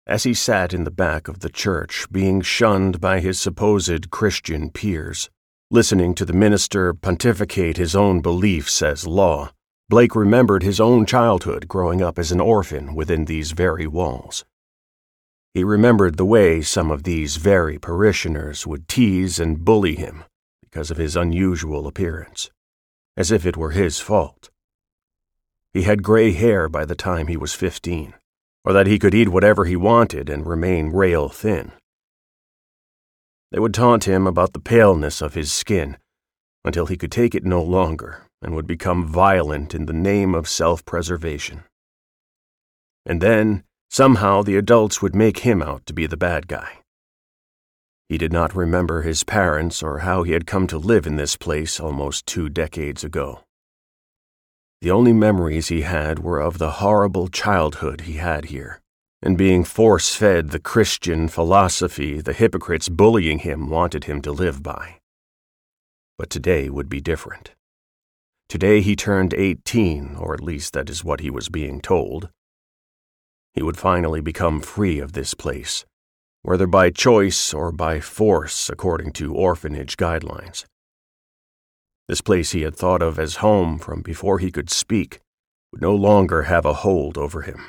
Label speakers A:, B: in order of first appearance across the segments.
A: As he sat in the back of the church, being shunned by his supposed Christian peers, listening to the minister pontificate his own beliefs as law, Blake remembered his own childhood growing up as an orphan within these very walls. He remembered the way some of these very parishioners would tease and bully him because of his unusual appearance, as if it were his fault. He had gray hair by the time he was 15, or that he could eat whatever he wanted and remain rail thin. They would taunt him about the paleness of his skin until he could take it no longer and would become violent in the name of self-preservation. And then, somehow, the adults would make him out to be the bad guy. He did not remember his parents or how he had come to live in this place almost 2 decades ago. The only memories he had were of the horrible childhood he had here, and being force-fed the Christian philosophy the hypocrites bullying him wanted him to live by. But today would be different. Today he turned 18, or at least that is what he was being told. He would finally become free of this place, whether by choice or by force according to orphanage guidelines. This place he had thought of as home from before he could speak would no longer have a hold over him.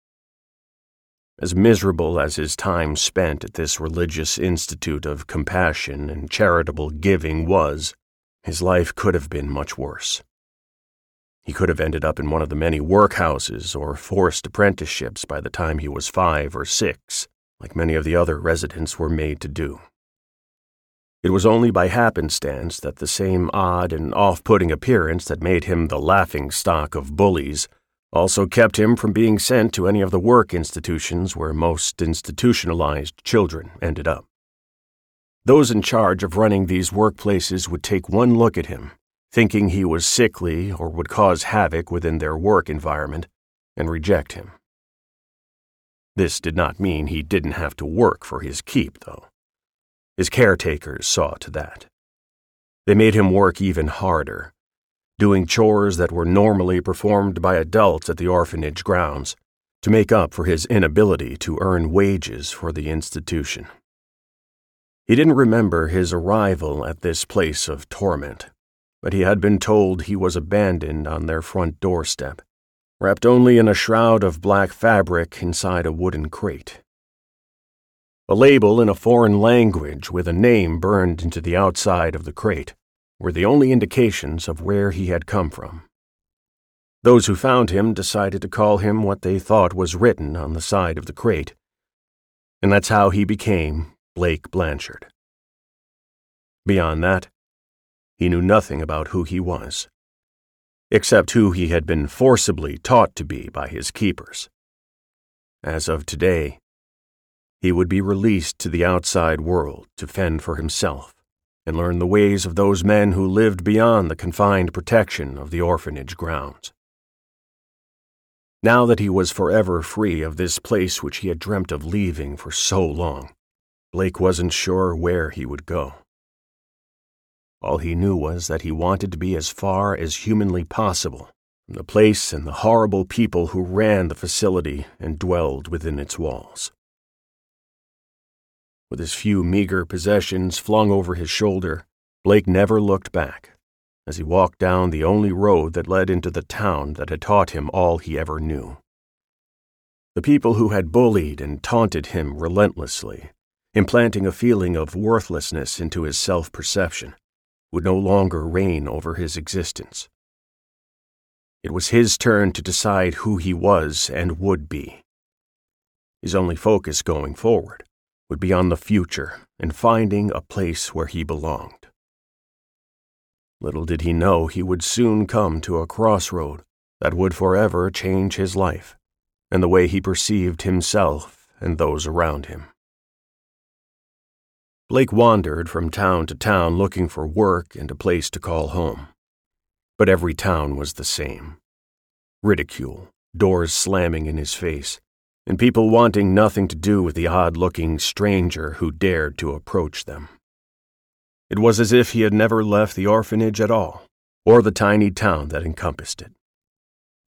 A: As miserable as his time spent at this religious institute of compassion and charitable giving was, his life could have been much worse. He could have ended up in one of the many workhouses or forced apprenticeships by the time he was 5 or 6, like many of the other residents were made to do. It was only by happenstance that the same odd and off-putting appearance that made him the laughing-stock of bullies also kept him from being sent to any of the work institutions where most institutionalized children ended up. Those in charge of running these workplaces would take one look at him, thinking he was sickly or would cause havoc within their work environment, and reject him. This did not mean he didn't have to work for his keep, though. His caretakers saw to that. They made him work even harder, doing chores that were normally performed by adults at the orphanage grounds, to make up for his inability to earn wages for the institution. He didn't remember his arrival at this place of torment, but he had been told he was abandoned on their front doorstep, wrapped only in a shroud of black fabric inside a wooden crate. A label in a foreign language with a name burned into the outside of the crate were the only indications of where he had come from. Those who found him decided to call him what they thought was written on the side of the crate, and that's how he became Blake Blanchard. Beyond that, he knew nothing about who he was, except who he had been forcibly taught to be by his keepers. As of today, he would be released to the outside world to fend for himself and learn the ways of those men who lived beyond the confined protection of the orphanage grounds. Now that he was forever free of this place which he had dreamt of leaving for so long, Blake wasn't sure where he would go. All he knew was that he wanted to be as far as humanly possible from the place and the horrible people who ran the facility and dwelled within its walls. With his few meager possessions flung over his shoulder, Blake never looked back as he walked down the only road that led into the town that had taught him all he ever knew. The people who had bullied and taunted him relentlessly, implanting a feeling of worthlessness into his self-perception, would no longer reign over his existence. It was his turn to decide who he was and would be. His only focus going forward would be on the future and finding a place where he belonged. Little did he know he would soon come to a crossroad that would forever change his life and the way he perceived himself and those around him. Blake wandered from town to town looking for work and a place to call home. But every town was the same. Ridicule, doors slamming in his face, and people wanting nothing to do with the odd-looking stranger who dared to approach them. It was as if he had never left the orphanage at all, or the tiny town that encompassed it.